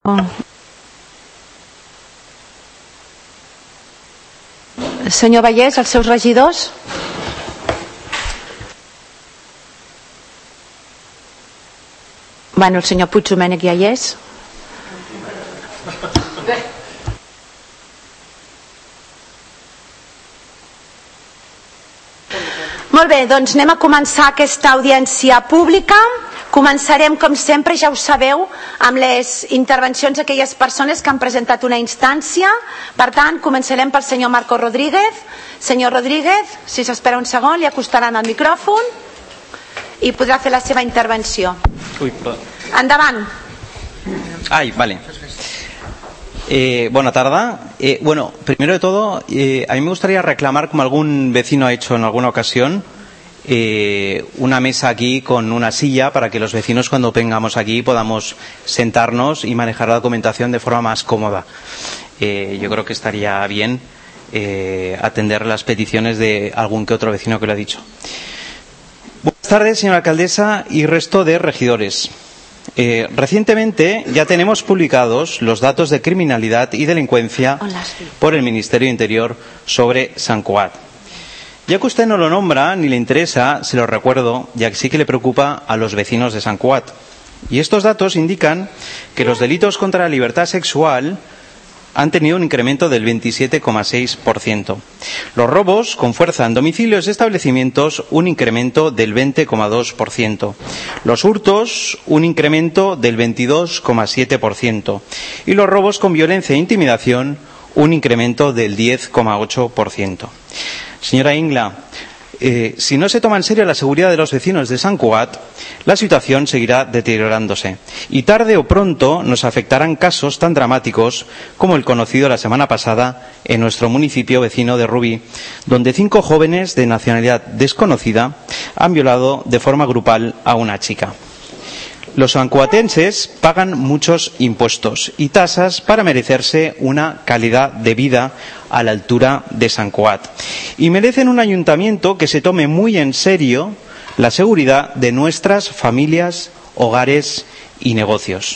Senyor Vallès, els seus regidors. Bueno, el senyor Puigdomènech ja hi és. Molt bé, doncs anem a començar aquesta audiència pública. Començarem, com sempre, ja ho sabeu, amb les intervencions d'aquelles persones que han presentat una instància. Per tant, començarem pel senyor Marco Rodríguez. Senyor Rodríguez, si s'espera un segon, li acostaran el micròfon i podrà fer la seva intervenció. Endavant. Ay, vale. Buena tarde. Bueno, primero de todo, a mí me gustaría reclamar, como algún vecino ha hecho en alguna ocasión, una mesa aquí con una silla para que los vecinos, cuando vengamos aquí, podamos sentarnos y manejar la documentación de forma más cómoda. Yo creo que estaría bien atender las peticiones de algún que otro vecino que lo ha dicho. Buenas tardes, señora alcaldesa y resto de regidores. Recientemente ya tenemos publicados los datos de criminalidad y delincuencia por el Ministerio de Interior sobre Sant Cugat. Ya que usted no lo nombra ni le interesa, se lo recuerdo, ya que sí que le preocupa a los vecinos de Sant Cugat. Y estos datos indican que los delitos contra la libertad sexual han tenido un incremento del 27,6%. Los robos con fuerza en domicilios y establecimientos, un incremento del 20,2%. Los hurtos, un incremento del 22,7%. Y los robos con violencia e intimidación, un incremento del 10,8%. Señora Ingla, si no se toma en serio la seguridad de los vecinos de Sant Cugat, la situación seguirá deteriorándose y tarde o pronto nos afectarán casos tan dramáticos como el conocido la semana pasada en nuestro municipio vecino de Rubí, donde 5 jóvenes de nacionalidad desconocida han violado de forma grupal a una chica. Los sancuatenses pagan muchos impuestos y tasas para merecerse una calidad de vida a la altura de Sant Cugat y merecen un ayuntamiento que se tome muy en serio la seguridad de nuestras familias, hogares y negocios.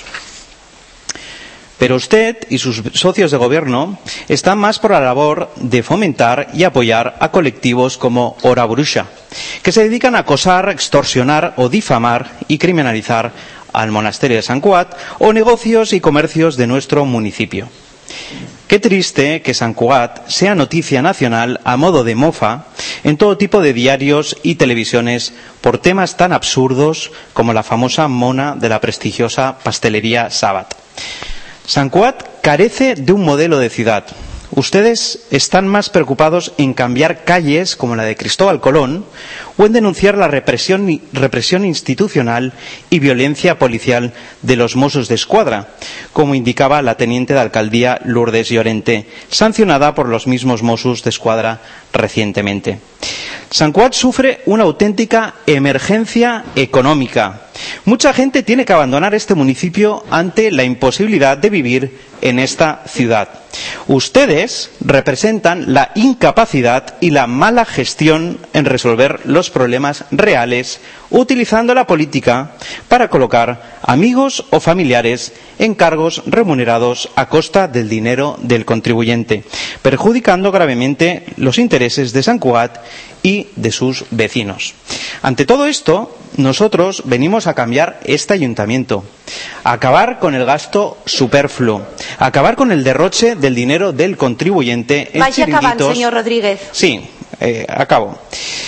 Pero usted y sus socios de gobierno están más por la labor de fomentar y apoyar a colectivos como Hora Bruixa, que se dedican a acosar, extorsionar o difamar y criminalizar al monasterio de Sant Cugat o negocios y comercios de nuestro municipio. Qué triste que Sant Cugat sea noticia nacional a modo de mofa en todo tipo de diarios y televisiones por temas tan absurdos como la famosa mona de la prestigiosa pastelería Sabat. Sant Cugat carece de un modelo de ciudad. Ustedes están más preocupados en cambiar calles como la de Cristóbal Colón o en denunciar la represión institucional y violencia policial de los Mossos d'Esquadra, como indicaba la teniente de alcaldía Lourdes Llorente, sancionada por los mismos Mossos d'Esquadra recientemente. Sant Cugat sufre una auténtica emergencia económica. Mucha gente tiene que abandonar este municipio ante la imposibilidad de vivir en esta ciudad. Ustedes representan la incapacidad y la mala gestión en resolver los problemas reales, utilizando la política para colocar amigos o familiares en cargos remunerados a costa del dinero del contribuyente, perjudicando gravemente los intereses de Sant Cugat y de sus vecinos. Ante todo esto, nosotros venimos a cambiar este ayuntamiento, a acabar con el gasto superfluo, a acabar con el derroche del dinero del contribuyente en Vaya chiringuitos. acabant, señor Rodríguez. Sí, acabo.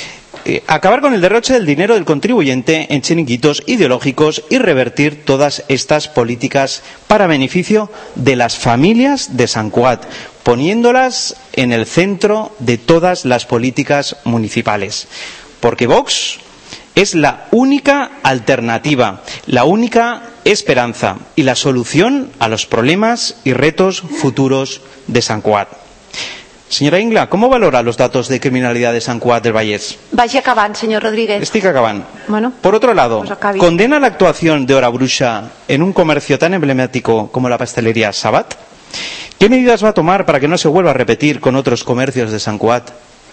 Acabar con el derroche del dinero del contribuyente en chiringuitos ideológicos y revertir todas estas políticas para beneficio de las familias de Sant Cugat, poniéndolas en el centro de todas las políticas municipales. Porque Vox es la única alternativa, la única esperanza y la solución a los problemas y retos futuros de Sant Cugat. Senyora Ingla, ¿cómo valora los datos de criminalidad de Sant Cugat del Vallès? Vagi acabant, señor Rodríguez. Estic acabant. Bueno, Por otro lado, pues acabi. ¿condena la actuación de Hora Bruixa en un comercio tan emblemático como la pastelería Sabat? ¿Qué medidas va a tomar para que no se vuelva a repetir con otros comercios de Sant Cugat?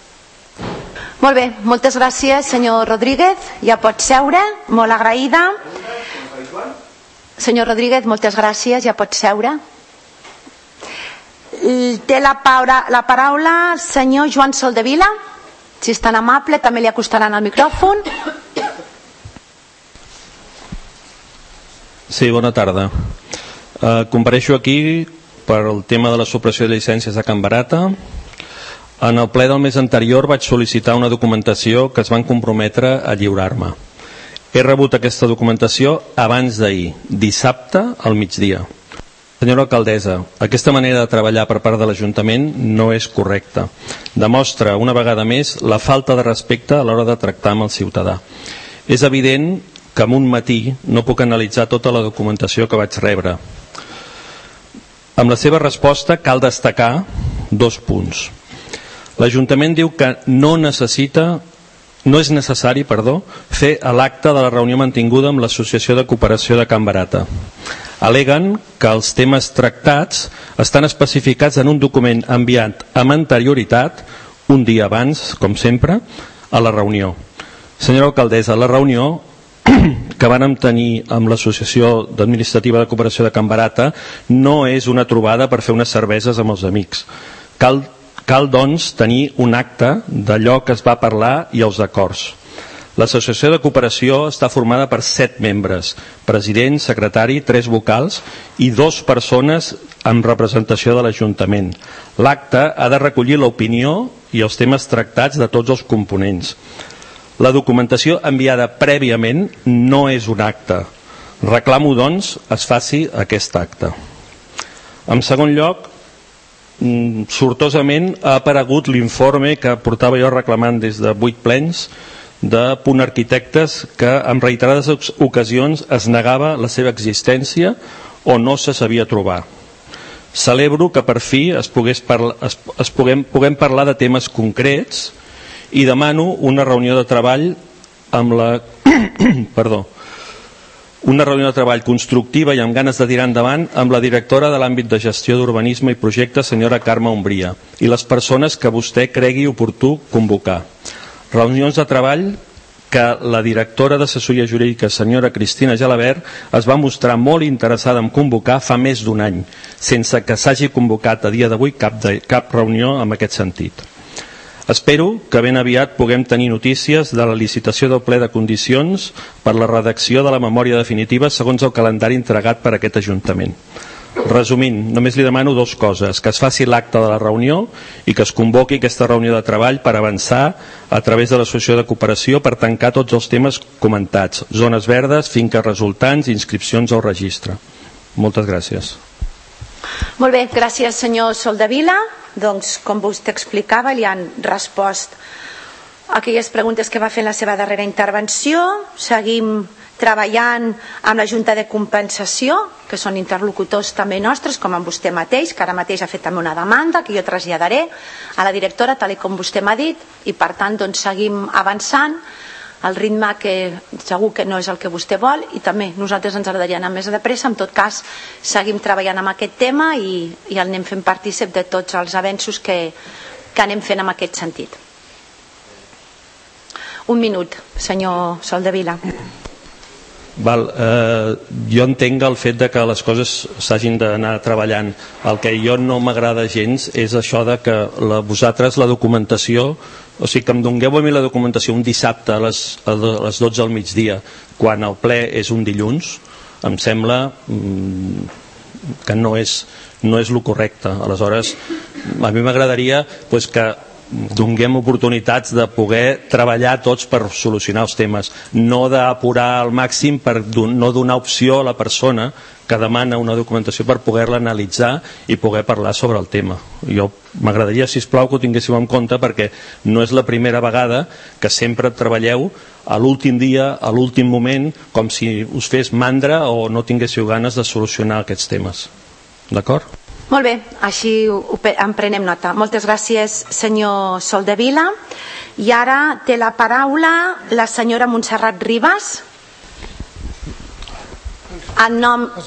molt bé, moltes gràcies, senyor Rodríguez. Ja pot seure, molt agraïda. Senyor Rodríguez, moltes gràcies, ja pot seure. Té la paraula el senyor Joan Soldevila, si és tan amable, també li acostaran el micròfon. Sí, bona tarda. Compareixo aquí per el tema de la supressió de llicències a Can Barata. En el ple del mes anterior vaig sol·licitar una documentació que es van comprometre a lliurar-me. He rebut aquesta documentació abans d'ahir, dissabte al migdia. Senyora alcaldessa, aquesta manera de treballar per part de l'Ajuntament no és correcta. Demostra una vegada més la falta de respecte a l'hora de tractar amb el ciutadà. És evident que en un matí no puc analitzar tota la documentació que vaig rebre. Amb la seva resposta cal destacar 2 punts. L'Ajuntament diu que no és necessari fer l'acte de la reunió mantinguda amb l'Associació de Cooperació de Can Barata. Al·leguen que els temes tractats estan especificats en un document enviat amb anterioritat, un dia abans, com sempre, a la reunió. Senyora alcaldessa, la reunió que vàrem tenir amb l'Associació Administrativa de Cooperació de Can Barata no és una trobada per fer unes cerveses amb els amics. Cal, doncs, tenir un acte d'allò que es va parlar i els acords. L'associació de cooperació està formada per 7 membres, president, secretari, 3 vocals i 2 persones amb representació de l'Ajuntament. L'acte ha de recollir l'opinió i els temes tractats de tots els components. La documentació enviada prèviament no és un acte. Reclamo, doncs, es faci aquest acte. En segon lloc, sortosament ha aparegut l'informe que portava jo reclamant des de 8 plens de Punt Arquitectes, que en reiterades ocasions es negava la seva existència o no se sabia trobar. Celebro que per fi puguem parlar de temes concrets i demano una reunió de treball amb la una reunió de treball constructiva i amb ganes de tirar endavant amb la directora de l'àmbit de gestió d'urbanisme i projectes, senyora Carme Umbria, i les persones que vostè cregui oportú convocar. Reunions de treball que la directora d'assessoria jurídica, senyora Cristina Gelabert, es va mostrar molt interessada en convocar fa més d'un any, sense que s'hagi convocat a dia d'avui cap reunió en aquest sentit. Espero que ben aviat puguem tenir notícies de la licitació del ple de condicions per la redacció de la memòria definitiva segons el calendari entregat per aquest Ajuntament. Resumint, només li demano 2 coses: que es faci l'acte de la reunió i que es convoqui aquesta reunió de treball per avançar a través de l'Associació de Cooperació per tancar tots els temes comentats: zones verdes, finques resultants, inscripcions al registre. Moltes gràcies. Molt bé, gràcies senyor Soldevila. Doncs, com vostè explicava, li han respost a aquelles preguntes que va fer en la seva darrera intervenció. Seguim treballant amb la Junta de Compensació, que són interlocutors també nostres, com amb vostè mateix, que ara mateix ha fet també una demanda que jo traslladaré a la directora, tal com vostè m'ha dit, i per tant doncs, seguim avançant al ritme que segur que no és el que vostè vol, i també nosaltres ens agradaria anar més de pressa. En tot cas, seguim treballant amb aquest tema i el anem fent partícip de tots els avenços que anem fent en aquest sentit. Un minut, senyor Soldevila. Jo entenc el fet de que les coses s'hagin d'anar treballant. El que jo no m'agrada gens és això de que vosaltres la documentació, o sigui que em dongueu a mi la documentació un dissabte a les 12 del migdia quan el ple és un dilluns, em sembla que no és el correcte. Aleshores, a mi m'agradaria que donem oportunitats de poder treballar tots per solucionar els temes, no d'apurar al màxim per no donar opció a la persona que demana una documentació per poder-la analitzar i poder parlar sobre el tema. Jo m'agradaria, sisplau, que ho tinguéssiu en compte, perquè no és la primera vegada que sempre treballeu a l'últim dia, a l'últim moment, com si us fes mandra o no tinguéssiu ganes de solucionar aquests temes. D'acord? Molt bé, així en prenem nota. Moltes gràcies, senyor Soldevila. I ara té la paraula la senyora Montserrat Ribas. En nom...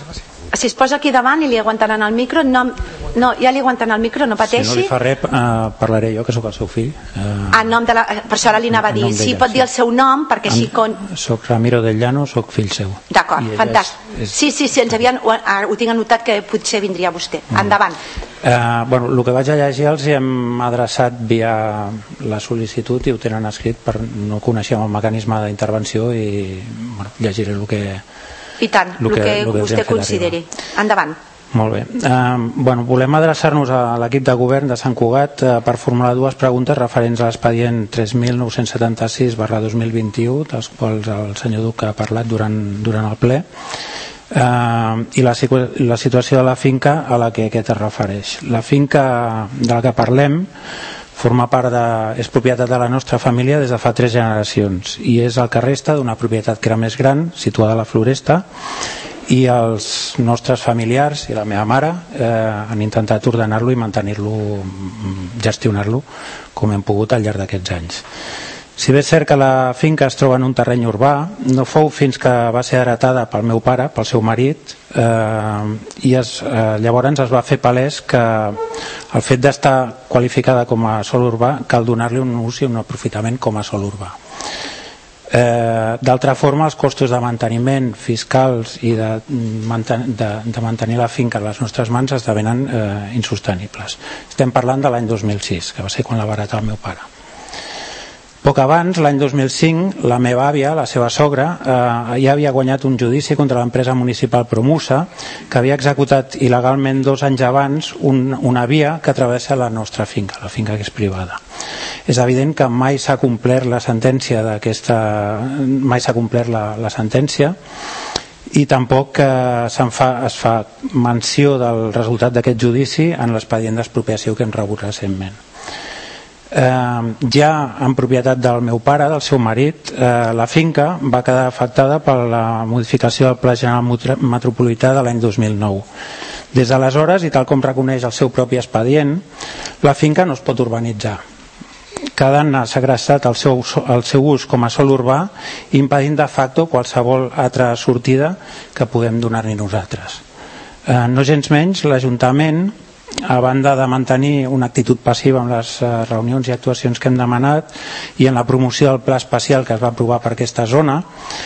Si es posa aquí davant i li aguantaran el micro, no, ja li aguanten el micro, no pateixi. Si no li fa res, parlaré jo, que sóc el seu fill. En nom de per això ara li anava a dir, si pot dir el seu nom, perquè així... Soc Ramiro del Llano, soc fill seu. D'acord, fantàstic. Sí, ens havien, ho tinc anotat que potser vindria vostè. Endavant. Bueno, el que vaig a llegir els hem adreçat via la sol·licitud i ho tenen escrit, per no conèixer el mecanisme d'intervenció i llegiré el que... I tant, el que vostè consideri. Endavant. Molt bé. Volem adreçar-nos a l'equip de govern de Sant Cugat per formular dues preguntes referents a l'expedient 3.976/2021, dels quals el senyor Duc ha parlat durant el ple, i la situació de la finca a la que aquest es refereix. La finca de la que parlem és propietat de la nostra família des de fa 3 generacions i és el que resta d'una propietat que era més gran, situada a la Floresta, i els nostres familiars i la meva mare han intentat ordenar-lo i mantenir-lo, gestionar-lo com hem pogut al llarg d'aquests anys. Si bé és cert que la finca es troba en un terreny urbà, no fou fins que va ser heretada pel meu pare, pel seu marit, i llavors es va fer palès que el fet d'estar qualificada com a sòl urbà cal donar-li un ús i un aprofitament com a sòl urbà. D'altra forma, els costos de manteniment fiscals i de mantenir la finca a les nostres mans esdevenen insostenibles. Estem parlant de l'any 2006, que va ser quan la va heretar el meu pare. Poc abans, l'any 2005, la meva àvia, la seva sogra, ja havia guanyat un judici contra l'empresa municipal Promusa, que havia executat il·legalment 2 anys abans una via que travessa la nostra finca, la finca que és privada. És evident que mai s'ha complert la sentència i tampoc es fa menció del resultat d'aquest judici en l'expedient d'expropiació que hem rebut recentment. Ja en propietat del meu pare, del seu marit, la finca va quedar afectada per la modificació del Pla General Metropolità de l'any 2009. Des d'aleshores, i tal com reconeix el seu propi expedient, la finca no es pot urbanitzar, quedant segrestat el seu ús com a sòl urbà, impedint de facto qualsevol altra sortida que puguem donar-li nosaltres. No gens menys, l'Ajuntament, a banda de mantenir una actitud passiva en les reunions i actuacions que hem demanat i en la promoció del pla especial que es va aprovar per aquesta zona,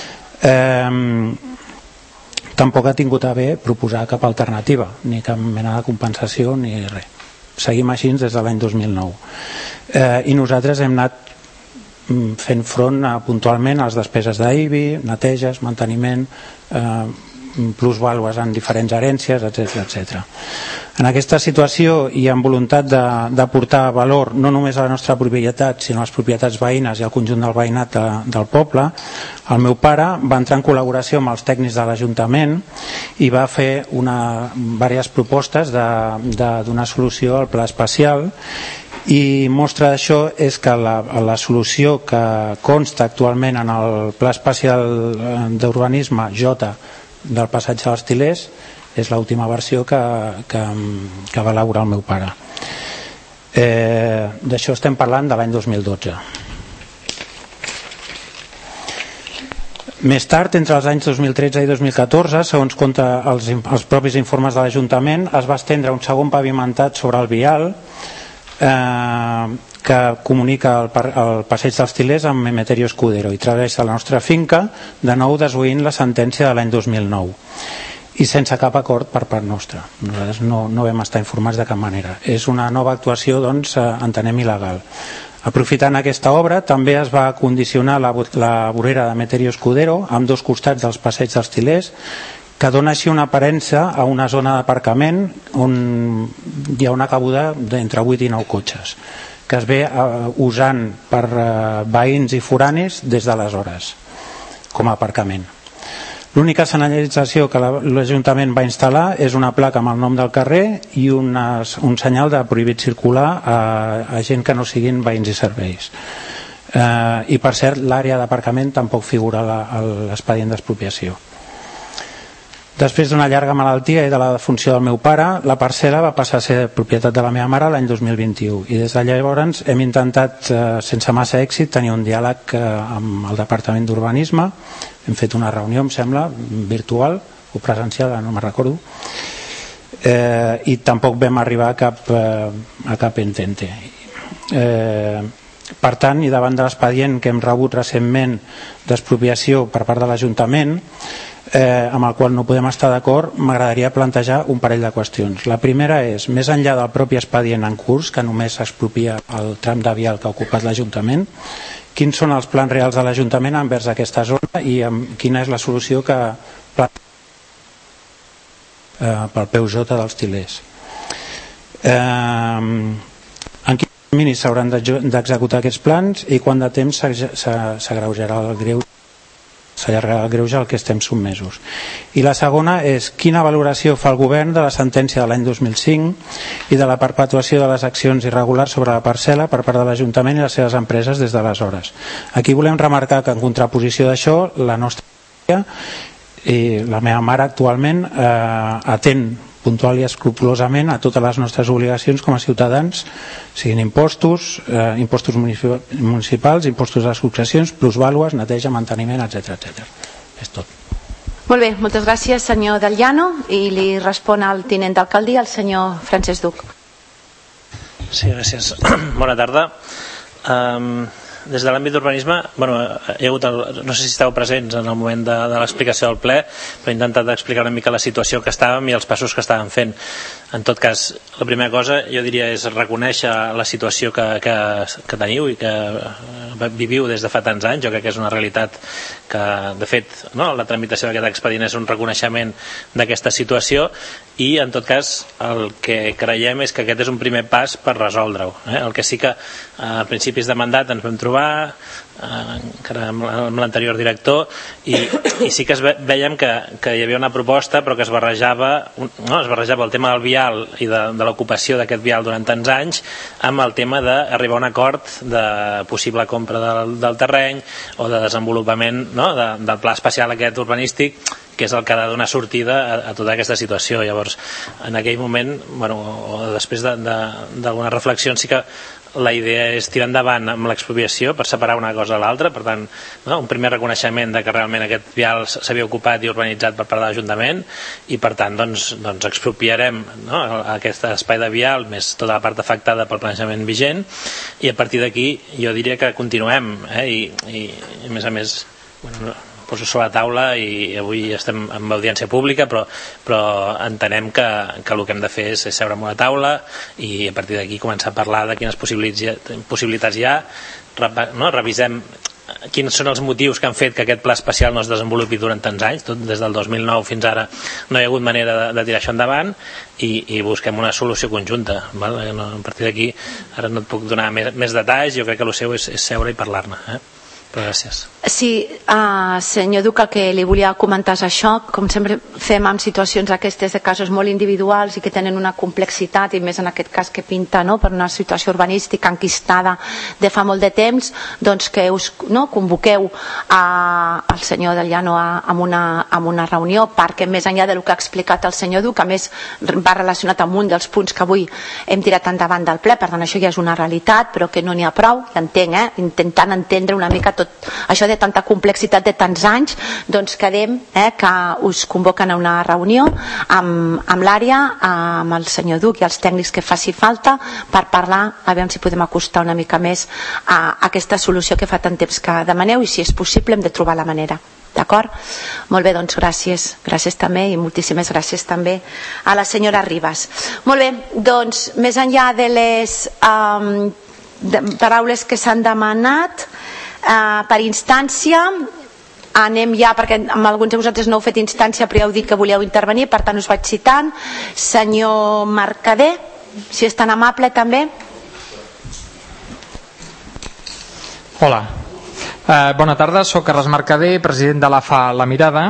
tampoc ha tingut a bé proposar cap alternativa, ni cap mena de compensació ni res. Seguim així des de l'any 2009. I nosaltres hem anat fent front puntualment a les despeses d'IBI, neteges, manteniment, plusvàlues en diferents herències, etc. En aquesta situació i amb voluntat d'aportar valor no només a la nostra propietat sinó a les propietats veïnes i al conjunt del veïnat del poble, el meu pare va entrar en col·laboració amb els tècnics de l'Ajuntament i va fer diverses propostes de donar solució al pla especial, i mostra d'això és que la solució que consta actualment en el pla especial d'urbanisme J del passatge dels Til·lers és l'última versió que va elaborar el meu pare. D'això estem parlant de l'any 2012. Més tard, entre els anys 2013 i 2014, segons compta els propis informes de l'Ajuntament, es va estendre un segon pavimentat sobre el vial que comunica el passeig dels Til·lers amb Emeterio Escudero i travessa la nostra finca, de nou desoint la sentència de l'any 2009 i sense cap acord per part nostra. Nosaltres no vam estar informats de cap manera. És una nova actuació, doncs, entenem il·legal. Aprofitant aquesta obra, també es va condicionar la vorera d'Emeterio Escudero amb 2 costats dels passeig dels Til·lers, que dona així una aparença a una zona d'aparcament on hi ha una cabuda d'entre 8 i 9 cotxes, que es ve usant per veïns i foranis des d'aleshores com a aparcament. L'única senyalització que l'Ajuntament va instal·lar és una placa amb el nom del carrer i un senyal de prohibit circular a gent que no siguin veïns i serveis. I per cert, l'àrea d'aparcament tampoc figura a l'expedient d'expropiació. Després d'una llarga malaltia i de la defunció del meu pare, la parcel·la va passar a ser propietat de la meva mare l'any 2021 i des de llavors hem intentat, sense massa èxit, tenir un diàleg amb el Departament d'Urbanisme. Hem fet una reunió, em sembla, virtual, o presencial, no me'n recordo, i tampoc vam arribar a cap entente. Per tant, i davant de l'expedient que hem rebut recentment d'expropiació per part de l'Ajuntament, amb el qual no podem estar d'acord, m'agradaria plantejar un parell de qüestions. La primera és, més enllà del propi expedient en curs, que només s'expropia el tram de vial que ha ocupat l'Ajuntament, quins són els plans reals de l'Ajuntament envers aquesta zona i quina és la solució que pel PUJ dels Til·lers. En quin termini s'hauran d'executar aquests plans i quant de temps s'allargarà el greuge al que estem sotmesos. I la segona és quina valoració fa el govern de la sentència de l'any 2005 i de la perpetuació de les accions irregulars sobre la parcel·la per part de l'Ajuntament i les seves empreses des d'aleshores. Aquí volem remarcar que en contraposició d'això la nostra família i la meva mare actualment atén puntual i escrupolosament a totes les nostres obligacions com a ciutadans, siguin impostos, impostos municipals, impostos de successions, plusvàlues, neteja, manteniment, etc. És tot. Molt bé, moltes gràcies, senyor Del Llano, i li respon al tinent d'alcaldia, el senyor Francesc Duc. Sí, gràcies. Bona tarda. Des de l'àmbit d'urbanisme, hi ha hagut no sé si esteu presents en el moment de l'explicació del ple, però he intentat explicar una mica la situació que estàvem i els passos que estàvem fent. En tot cas, la primera cosa jo diria és reconèixer la situació que teniu i que viviu des de fa tants anys. Jo crec que és una realitat que, de fet, la tramitació d'aquest expedient és un reconeixement d'aquesta situació i, en tot cas, el que creiem és que aquest és un primer pas per resoldre-ho. El que sí que a principis de mandat ens vam trobar encara amb l'anterior director i sí que veiem que hi havia una proposta però que es barrejava el tema del vial i de l'ocupació d'aquest vial durant tants anys amb el tema d'arribar a un acord de possible compra del terreny o de desenvolupament del pla especial aquest urbanístic que és el que ha de donar sortida a tota aquesta situació. Llavors, en aquell moment, o després d'alguna reflexió, sí que la idea és tirar endavant amb l'expropiació per separar una cosa de l'altra. Per tant, un primer reconeixement de que realment aquest vial s'havia ocupat i urbanitzat per part de l'Ajuntament i per tant doncs expropiarem aquest espai de vial més tota la part afectada pel planejament vigent i a partir d'aquí jo diria que continuem i a més poso sobre la taula i avui estem en audiència pública però entenem que el que hem de fer és seure en una taula i a partir d'aquí començar a parlar de quines possibilitats hi ha, revisem quins són els motius que han fet que aquest pla especial no es desenvolupi durant tants anys, tot des del 2009 fins ara no hi ha hagut manera de tirar això endavant i busquem una solució conjunta. A partir d'aquí ara no et puc donar més detalls, jo crec que el seu és seure i parlar-ne. Però gràcies. Sí, senyor Duc, el que li volia comentar és això. Com sempre fem en situacions aquestes de casos molt individuals i que tenen una complexitat, i més en aquest cas que pinta per una situació urbanística enquistada de fa molt de temps, doncs que us convoqueu al senyor Del Llano amb una reunió, perquè més enllà del que ha explicat el senyor Duc, a més va relacionat amb un dels punts que avui hem tirat endavant del ple, per tant això ja és una realitat, però que no n'hi ha prou, entenc, intentant entendre una mica tot això de tanta complexitat de tants anys, doncs quedem que us convoquen a una reunió amb l'àrea, amb el senyor Duc i els tècnics que faci falta per parlar, a veure si podem acostar una mica més a aquesta solució que fa tant temps que demaneu i si és possible hem de trobar la manera. D'acord? Molt bé, doncs gràcies també i moltíssimes gràcies també a la senyora Ribas. Molt bé, doncs més enllà de les paraules que s'han demanat per instància, anem ja, perquè amb alguns de vosaltres no heu fet instància però ja heu dit que volíeu intervenir, per tant us vaig citant. Senyor Mercader, si és tan amable també. Hola, bona tarda, soc Carles Mercader, president de l'AFA La Mirada.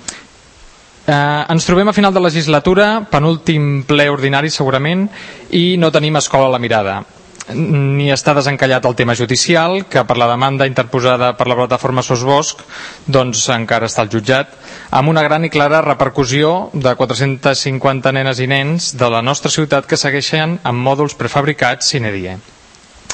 Ens trobem a final de legislatura, penúltim ple ordinari segurament, i no tenim escola a La Mirada. Ni està desencallat el tema judicial, que per la demanda interposada per la plataforma Sos Bosc doncs encara està al jutjat, amb una gran i clara repercussió de 450 nenes i nens de la nostra ciutat que segueixen amb mòduls prefabricats sine die.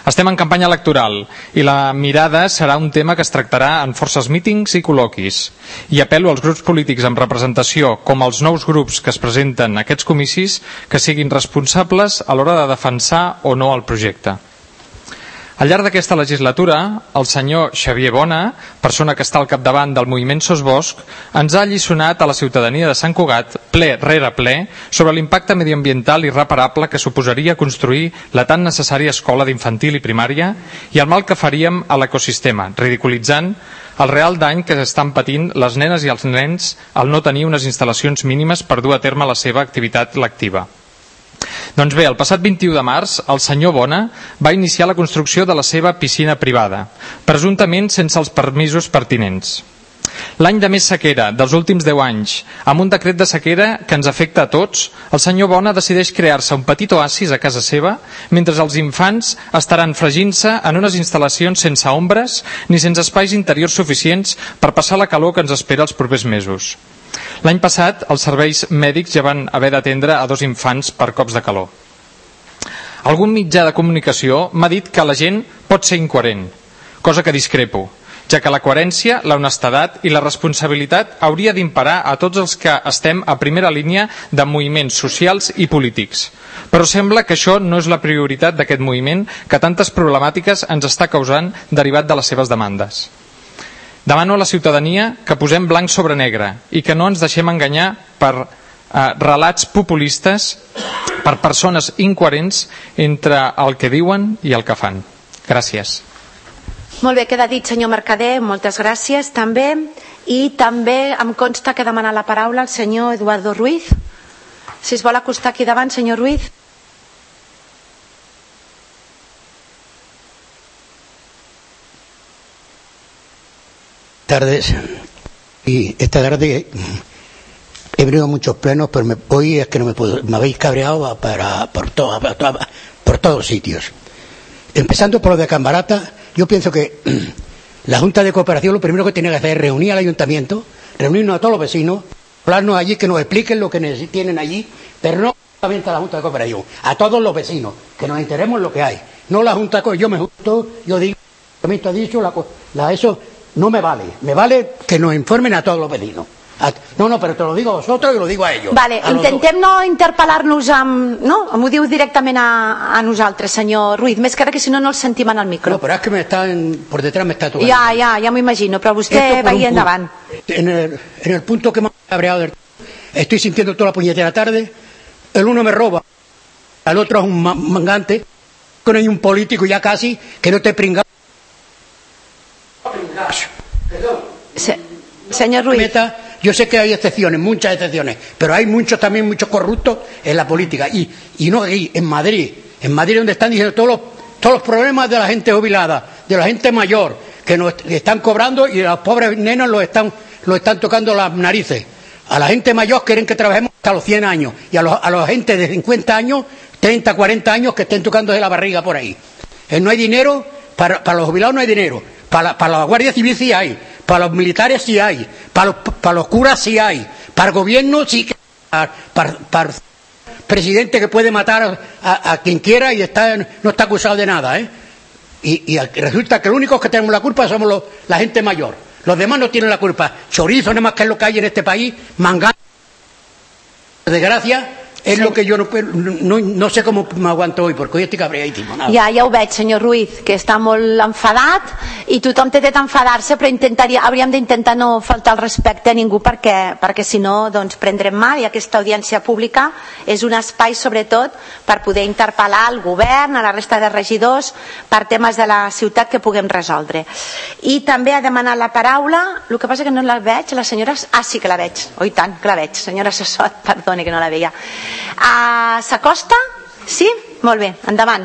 Estem en campanya electoral i la mirada serà un tema que es tractarà en forces mítings i col·loquis. I apel·lo als grups polítics amb representació com als nous grups que es presenten a aquests comicis que siguin responsables a l'hora de defensar o no el projecte. Al llarg d'aquesta legislatura, el senyor Xavier Bona, persona que està al capdavant del moviment Sos Bosc, ens ha alliçonat a la ciutadania de Sant Cugat, ple rere ple, sobre l'impacte mediambiental irreparable que suposaria construir la tan necessària escola d'infantil i primària i el mal que faríem a l'ecosistema, ridiculitzant el real dany que estan patint les nenes i els nens al no tenir unes instal·lacions mínimes per dur a terme la seva activitat lectiva. Doncs bé, el passat 21 de març, el senyor Bona va iniciar la construcció de la seva piscina privada, presumptament sense els permisos pertinents. L'any de més sequera dels últims 10 anys, amb un decret de sequera que ens afecta a tots, el senyor Bona decideix crear-se un petit oasis a casa seva, mentre els infants estaran fregint-se en unes instal·lacions sense ombres ni sense espais interiors suficients per passar la calor que ens espera els propers mesos. L'any passat, els serveis mèdics ja van haver d'atendre a 2 infants per cops de calor. Algun mitjà de comunicació m'ha dit que la gent pot ser incoherent, cosa que discrepo, ja que la coherència, la honestedat i la responsabilitat hauria d'imperar a tots els que estem a primera línia de moviments socials i polítics. Però sembla que això no és la prioritat d'aquest moviment que tantes problemàtiques ens està causant derivat de les seves demandes. Demano a la ciutadania que posem blanc sobre negre i que no ens deixem enganyar per relats populistes, per persones incoherents entre el que diuen i el que fan. Gràcies. Molt bé, queda dit, senyor Mercader, moltes gràcies també. I també em consta que demana la paraula el senyor Eduardo Ruiz. Si es vol acostar aquí davant, senyor Ruiz. Tardes, y esta tarde he venido a muchos plenos, pero hoy es que no me puedo, me habéis cabreado por todos sitios. Empezando por lo de Cambarata, yo pienso que la Junta de Cooperación lo primero que tiene que hacer es reunir al ayuntamiento, reunirnos a todos los vecinos, hablarnos allí, que nos expliquen lo que tienen allí, pero no solamente a la Junta de Cooperación, a todos los vecinos, que nos enteremos lo que hay. No la Junta, yo me justo, yo digo, el ayuntamiento ha dicho, eso no me vale que nos informen a todos los vecinos. No, però te lo digo a vosotros i lo digo a ellos. Vale, intentem no interpel·lar-nos amb... No? M'ho diu directament a nosaltres, senyor Ruiz, més que ara que si no no el sentim en el micro. No, però és que por detrás me está tocando. Ja m'ho imagino, però vostè vagi endavant. En el punto que me ha cabreado, estoy sintiendo toda la puñetera tarde, el uno me roba, el otro es un mangante, con hay un político ya casi que no te pringa. Señor Ruiz, yo sé que hay excepciones, muchas excepciones, pero hay también muchos corruptos en la política y no aquí, en Madrid donde están diciendo todos los problemas de la gente jubilada, de la gente mayor que nos están cobrando y a los pobres nenos los están tocando las narices. A la gente mayor quieren que trabajemos hasta los 100 años y a la gente de 50 años, 30, 40 años que estén tocándose la barriga por ahí. No hay dinero, para los jubilados no hay dinero. Para la Guardia Civil sí hay, para los militares sí hay, para los curas sí hay, para el gobierno sí que hay, para el presidente que puede matar a quien quiera y no está acusado de nada, y resulta que los únicos que tenemos la culpa somos la gente mayor, los demás no tienen la culpa. Chorizo nada más que es lo que hay en este país, mangano, desgracia. És el que jo no sé com m'aguanto hoy, perquè hoy estic cabreadísimo. Ja ho veig, senyor Ruiz, que està molt enfadat i tothom té dret a enfadar-se, però hauríem d'intentar no faltar el respecte a ningú perquè si no prendrem mal, i aquesta audiència pública és un espai sobretot per poder interpel·lar el govern, a la resta de regidors, per temes de la ciutat que puguem resoldre. I també ha demanat la paraula, el que passa que no la veig, la senyora... sí que la veig, oi tant que la veig, senyora Sassot, perdoni que no la veia. S'acosta? Sí? Molt bé, endavant.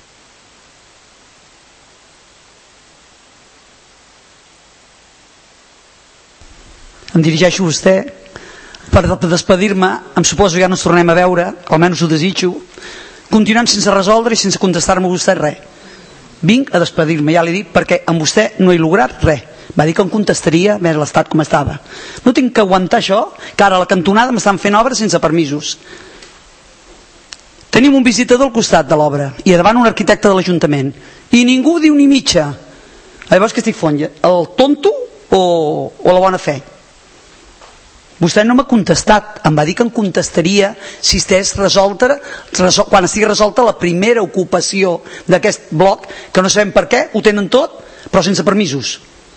Em dirigeixo a vostè per despedir-me. Em suposo ja no ens tornem a veure, almenys ho desitjo, continuant sense resoldre i sense contestar-me a vostè res. Vinc a despedir-me, ja l'he dit, perquè amb vostè no he lograt res. Va dir que em contestaria més l'estat com estava. No tinc que aguantar això, que ara a la cantonada m'estan fent obres sense permisos. Tenim un visitador al costat de l'obra i davant un arquitecte de l'Ajuntament i ningú diu ni mitja. Llavors que estic fent? El tonto o la bona fe? Vostè no m'ha contestat, em va dir que em contestaria si estigués resolta, quan estigui resolta la primera ocupació d'aquest bloc, que no sabem per què, ho tenen tot, però sense permisos.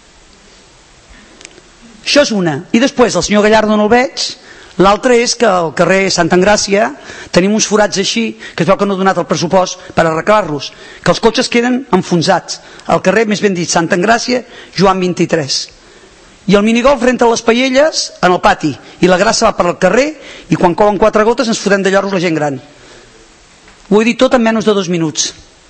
Això és una. I després el senyor Gallardo no el veig. L'altre és que al carrer Santa Engràcia tenim uns forats així que es veu que no ha donat el pressupost per arreglar-los, que els cotxes queden enfonsats. Al carrer, més ben dit, Santa Engràcia, Joan 23. I el minigolf renta les paelles en el pati i la grassa va per al carrer i quan couen 4 gotes ens fotem de lloros la gent gran. Ho he dit tot en menys de 2 minuts.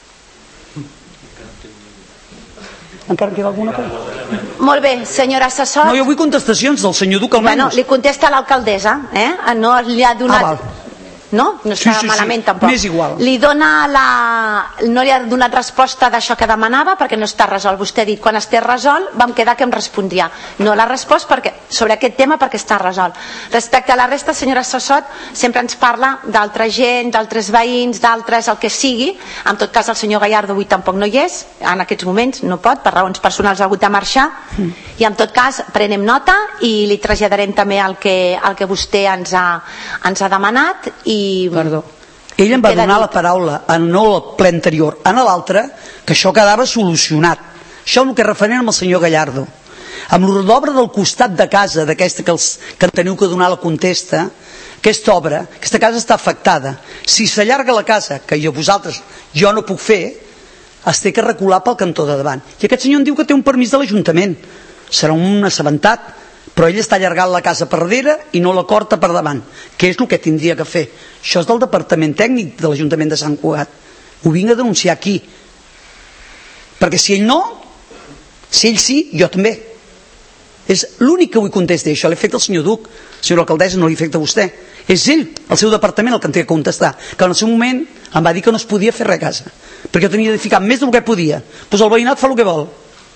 Encara queda alguna cosa? Molt bé, senyora assessor. No, jo vull contestacions del senyor Duc almenys. Bueno, li contesta l'alcaldessa, no li ha donat... Ah, val. No? No està malament tampoc. M'és igual. No li ha donat resposta d'això que demanava perquè no està resolt. Vostè ha dit, quan estés resolt vam quedar que em respondria. No l'ha respost sobre aquest tema perquè està resolt. Respecte a la resta, senyora assessor, sempre ens parla d'altra gent, d'altres veïns, d'altres, el que sigui. En tot cas, el senyor Gallardo avui tampoc no hi és, en aquests moments no pot, per raons personals ha hagut de marxar, i en tot cas prenem nota i li traslladarem també el que vostè ens ha demanat. Perdó. Ell em va donar la paraula, no al ple anterior, en l'altre, que això quedava solucionat. Això és el que és referent amb el senyor Gallardo. Amb l'obra del costat de casa, d'aquesta que teniu que donar la contesta, aquesta obra, aquesta casa està afectada. Si s'allarga la casa, que jo no puc fer, es té que recular pel cantó de davant. I aquest senyor em diu que té un permís de l'Ajuntament. Serà un assabentat, però ell està allargant la casa per darrere i no la corta per davant, que és el que tindria que fer. Això és del Departament Tècnic de l'Ajuntament de Sant Cugat. Ho vinc a denunciar aquí, perquè si ell no, si ell sí, jo també. És l'únic que vull contestar. Això l'he fet al senyor Duc, senyora alcaldessa, no l'he fet a vostè. És ell, el seu departament, el que em té que contestar, que en el seu moment em va dir que no es podia fer res a casa, perquè jo tenia de ficar més del que podia. Doncs el veïnat fa el que vol.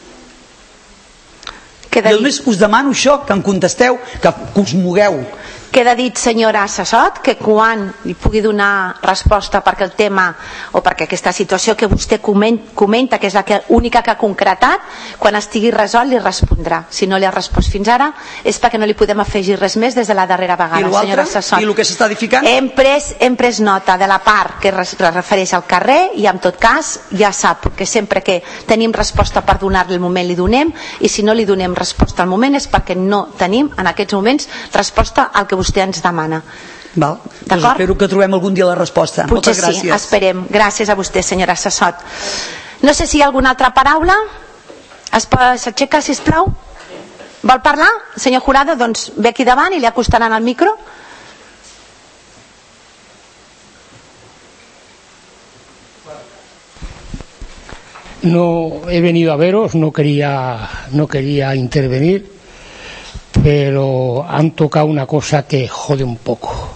I a més us demano això, que em contesteu, que us mogueu. Queda dit, senyora assessor, que quan li pugui donar resposta perquè el tema o perquè aquesta situació que vostè comenta, que és la única que ha concretat, quan estigui resolt li respondrà. Si no li ha respost fins ara és perquè no li podem afegir res més des de la darrera vegada, senyora assessor. I el que s'està edificant? Hem pres nota de la part que es refereix al carrer i en tot cas ja sap que sempre que tenim resposta per donar-li al moment li donem, i si no li donem resposta al moment és perquè no tenim en aquests moments resposta al que vostè ens demana. Val. Doncs espero que trobem algun dia la resposta. Potser moltes gràcies. Sí, esperem. Gràcies a vostè, senyora assessor. No sé si hi ha alguna altra paraula. S'aixeca, sisplau. Vol parlar? Senyor Jurado, doncs ve aquí davant i li acostaran el micro. No he venido a veros, no quería intervenir, pero han tocado una cosa que jode un poco.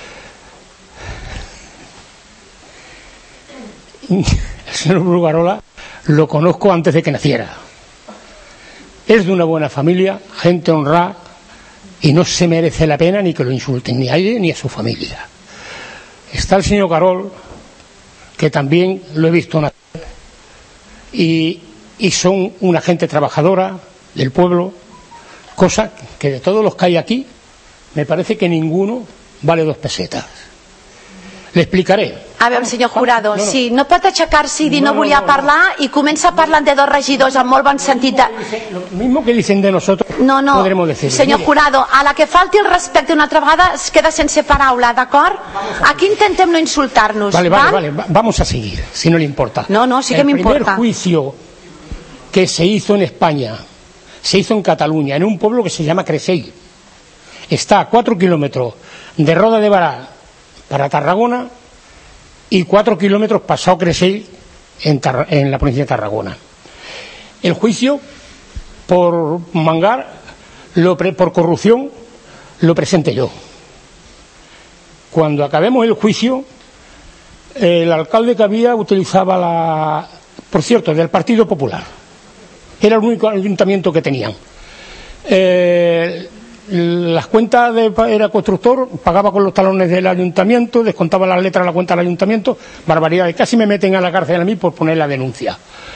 El señor Brugarola lo conozco antes de que naciera. Es de una buena familia, gente honrada, y no se merece la pena ni que lo insulten ni a él ni a su familia. Está el señor Carol, que también lo he visto nacer, y son una gente trabajadora del pueblo, cosa que de todos los que hay aquí me parece que ninguno vale 2 pesetas. Le explicaré. A veure, senyor Jurado, si no pot aixecar-se i dir no volia parlar i comença parlant de 2 regidors amb molt bon sentit de... Lo mismo que dicen de nosotros podremos decir. Senyor Jurado, a la que falti el respecte una altra vegada es queda sense paraula, d'acord? Aquí intentem no insultar-nos. Vale, vamos a seguir, si no le importa. No, sí que m'importa. El primer juicio que se hizo en España se hizo en Cataluña, en un pueblo que se llama Creixell. Está a 4 kilómetros de Roda de Bará para Tarragona y 4 kilómetros pasado Creixell en la provincia de Tarragona. El juicio por mangar, por corrupción, lo presenté yo. Cuando acabemos el juicio, el alcalde que había utilizaba por cierto, del Partido Popular. Era el único ayuntamiento que tenían. las cuentas era constructor, pagaba con los talones del ayuntamiento, descontaba las letras de la cuenta del ayuntamiento, barbaridades. Casi me meten a la cárcel a mí por poner la denuncia.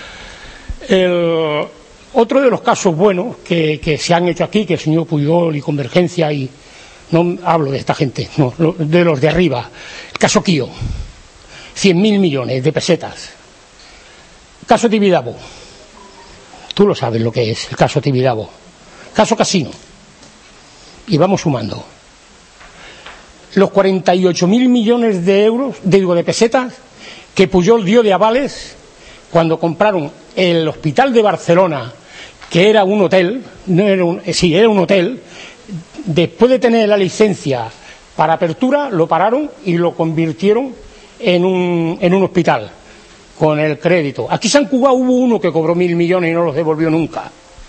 Otro de los casos buenos que se han hecho aquí, que el señor Puyol y Convergencia, y no hablo de esta gente, no, de los de arriba, el caso Kio, 100.000 millones de pesetas. Caso Tibidabo, tú lo sabes lo que es el caso Tibidabo. Caso Casino, y vamos sumando. Los 48.000 millones de euros, de pesetas, que Puyol dio de avales cuando compraron el hospital de Barcelona, que era un hotel, era un hotel, después de tener la licencia para apertura, lo pararon y lo convirtieron en un hospital, con el crédito. Aquí en Sant Cugat hubo uno que cobró 1.000 millones y no los devolvió nunca,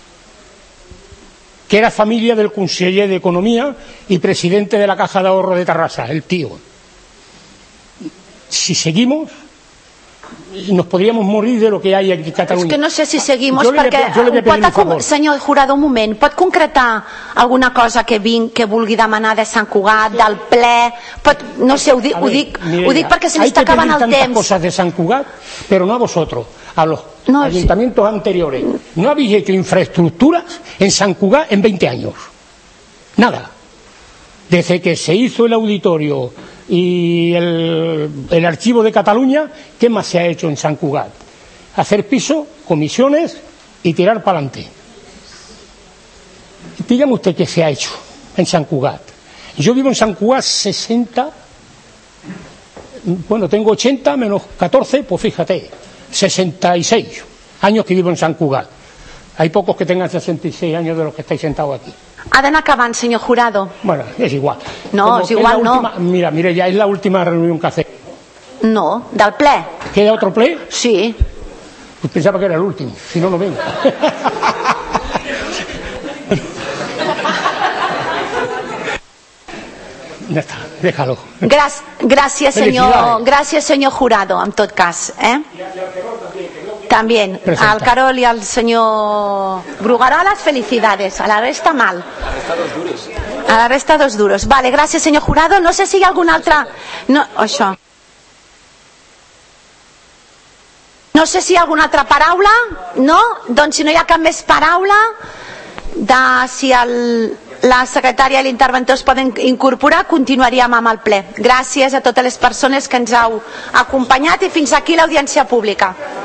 que era familia del conseller de Economía y presidente de la Caja de Ahorro de Tarrasa, el tío. Si seguimos, nos podríamos morir de lo que hay aquí en Catalunya. És que no sé si seguimos, senyor Jurado, un moment, pot concretar alguna cosa que vulgui demanar de Sant Cugat, del ple? No sé, ho dic perquè se m'està acabant el temps. Hay que pedir tantas cosas de Sant Cugat, pero no a vosotros, a los ayuntamientos anteriores. No habéis hecho infraestructuras en Sant Cugat en 20 años. Nada. Desde que se hizo el auditorio y el archivo de Cataluña, ¿qué más se ha hecho en Sant Cugat? Hacer piso, comisiones y tirar para adelante. Dígame usted qué se ha hecho en Sant Cugat. Yo vivo en Sant Cugat 60, bueno, tengo 80 menos 14, pues fíjate, 66 años que vivo en Sant Cugat. Hay pocos que tengan 66 años de los que estáis sentados aquí. Ha d'anar acabant, senyor Jurado. Bueno, es igual. No, és igual, no. Mira, ya es la última reunión que hace. No, del ple. ¿Queda otro ple? Sí. Pues pensaba que era el último, si no, no vengo. Ja està, déjalo. Gràcies, senyor Jurado, en tot cas. También, al Carol y al señor Brugarolas, felicidades. A la resta mal. A la resta dos duros. Vale, gràcies, senyor Jurado. No sé si hi ha alguna altra... No, això. No sé si hi ha alguna altra paraula. No? Doncs si no hi ha cap més paraula, si la secretària i l'interventor es poden incorporar, continuaríem amb el ple. Gràcies a totes les persones que ens heu acompanyat i fins aquí l'audiència pública.